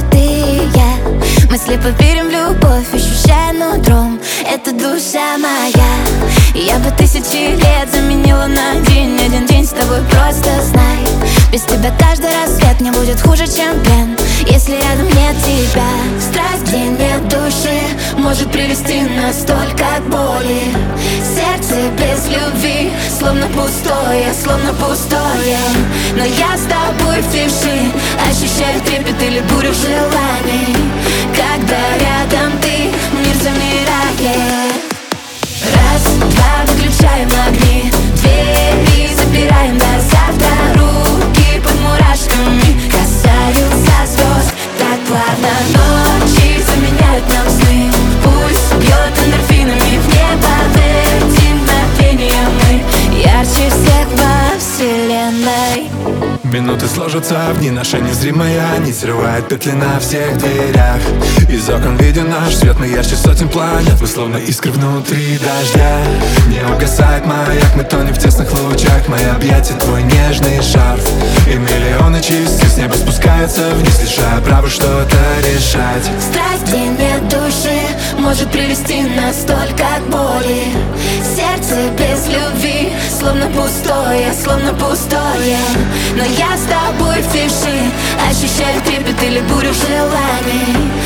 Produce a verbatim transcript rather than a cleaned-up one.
ты и я. Мы слепо верим в любовь, ощущая нутром. Это душа моя. Я бы тысячи лет заменила на день. Один день с тобой, просто знай. Без тебя каждый рассвет не будет хуже, чем плен, если рядом нет тебя. Страсть, где нет души, может привести нас только к боли. Сердце без любви, словно пустое, словно пустое. Но я с тобой в тиши, ощущаю трепет или бурю желаний. Когда рядом ты, мир замирает. Раз, два, выключаем огни, двери запираем до завтра. Руки под мурашками касаются звезд. Так плавно ночи заменяют нам сны. Пульс бьет эндорфинами в небо. В эти мгновения мы ярче всех во вселенной. Минуты сложатся в дни, наша незримая нить срывает петли на всех дверях. Из окон виден наш свет, мы ярче сотен планет. Мы словно искры внутри дождя. Не угасает маяк, мы тонем в тесных лучах. Мои объятия, твой нежный шарф. И миллионы частиц с неба спускаются вниз, лишая права что-то решать. Страсть, где нет души, может привести нас только к боли. Сердце без любви, словно пустое, словно пустое. Но я с тобой в тиши, ощущаю трепет или бурю желаний.